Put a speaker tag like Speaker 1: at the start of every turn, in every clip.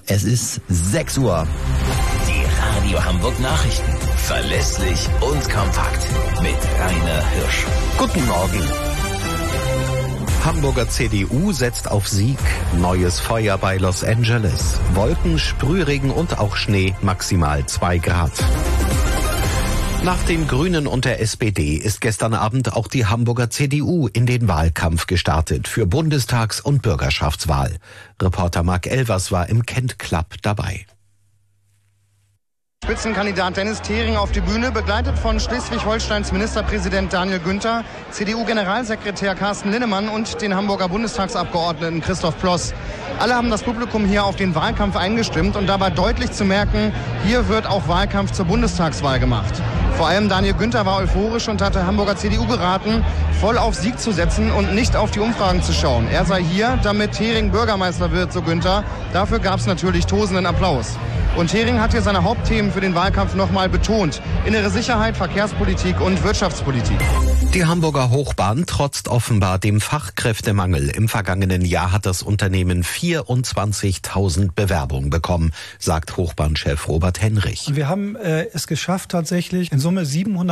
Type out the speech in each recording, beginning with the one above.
Speaker 1: es ist 6 Uhr.
Speaker 2: Die Radio Hamburg Nachrichten. Verlässlich und kompakt. Mit Rainer Hirsch.
Speaker 1: Guten Morgen. Hamburger CDU setzt auf Sieg. Neues Feuer bei Los Angeles. Wolken, Sprühregen und auch Schnee, maximal 2 Grad. Nach den Grünen und der SPD ist gestern Abend auch die Hamburger CDU in den Wahlkampf gestartet für Bundestags- und Bürgerschaftswahl. Reporter Marc Elvers war im Kent Club dabei.
Speaker 3: Spitzenkandidat Dennis Thering auf die Bühne, begleitet von Schleswig-Holsteins Ministerpräsident Daniel Günther, CDU-Generalsekretär Carsten Linnemann und den Hamburger Bundestagsabgeordneten Christoph Ploss. Alle haben das Publikum hier auf den Wahlkampf eingestimmt und dabei deutlich zu merken, hier wird auch Wahlkampf zur Bundestagswahl gemacht. Vor allem Daniel Günther war euphorisch und hat der Hamburger CDU geraten, voll auf Sieg zu setzen und nicht auf die Umfragen zu schauen. Er sei hier, damit Thering Bürgermeister wird, so Günther. Dafür gab es natürlich tosenden Applaus. Und Thering hat hier seine Hauptthemen für den Wahlkampf nochmal betont. Innere Sicherheit, Verkehrspolitik und Wirtschaftspolitik.
Speaker 1: Die Hamburger Hochbahn trotzt offenbar dem Fachkräftemangel. Im vergangenen Jahr hat das Unternehmen 24.000 Bewerbungen bekommen, sagt Hochbahnchef Robert Henrich.
Speaker 4: Wir haben es geschafft, tatsächlich in Summe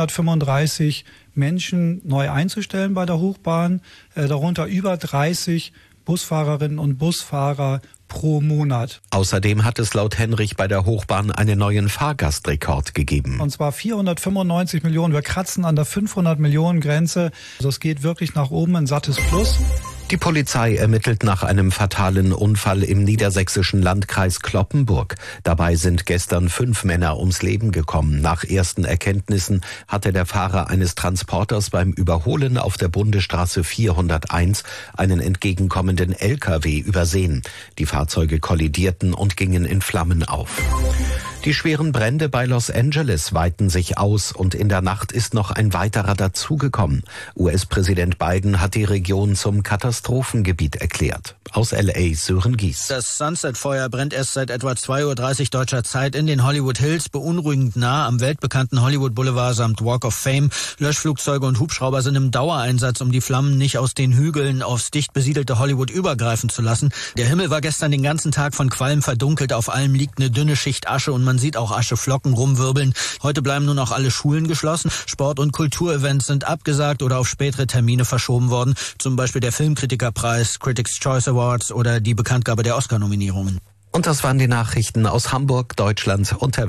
Speaker 4: 735 Menschen neu einzustellen bei der Hochbahn, darunter über 30 Busfahrerinnen und Busfahrer pro Monat.
Speaker 1: Außerdem hat es laut Henrich bei der Hochbahn einen neuen Fahrgastrekord gegeben.
Speaker 4: Und zwar 495 Millionen. Wir kratzen an der 500 Millionen Grenze. Also es geht wirklich nach oben, ein sattes Plus.
Speaker 1: Die Polizei ermittelt nach einem fatalen Unfall im niedersächsischen Landkreis Cloppenburg. Dabei sind gestern 5 Männer ums Leben gekommen. Nach ersten Erkenntnissen hatte der Fahrer eines Transporters beim Überholen auf der Bundesstraße 401 einen entgegenkommenden LKW übersehen. Die Fahrzeuge kollidierten und gingen in Flammen auf. Die schweren Brände bei Los Angeles weiten sich aus und in der Nacht ist noch ein weiterer dazugekommen. US-Präsident Biden hat die Region zum Katastrophengebiet erklärt. Aus L.A. Sören Gies.
Speaker 5: Das Sunset-Feuer brennt erst seit etwa 2:30 Uhr deutscher Zeit in den Hollywood Hills, beunruhigend nah am weltbekannten Hollywood Boulevard samt Walk of Fame. Löschflugzeuge und Hubschrauber sind im Dauereinsatz, um die Flammen nicht aus den Hügeln aufs dicht besiedelte Hollywood übergreifen zu lassen. Der Himmel war gestern den ganzen Tag von Qualm verdunkelt, auf allem liegt eine dünne Schicht Asche und man sieht auch Ascheflocken rumwirbeln. Heute bleiben nur noch alle Schulen geschlossen. Sport- und Kulturevents sind abgesagt oder auf spätere Termine verschoben worden. Zum Beispiel der Filmkritikerpreis, Critics' Choice Awards oder die Bekanntgabe der Oscar-Nominierungen.
Speaker 1: Und das waren die Nachrichten aus Hamburg, Deutschland und der Welt.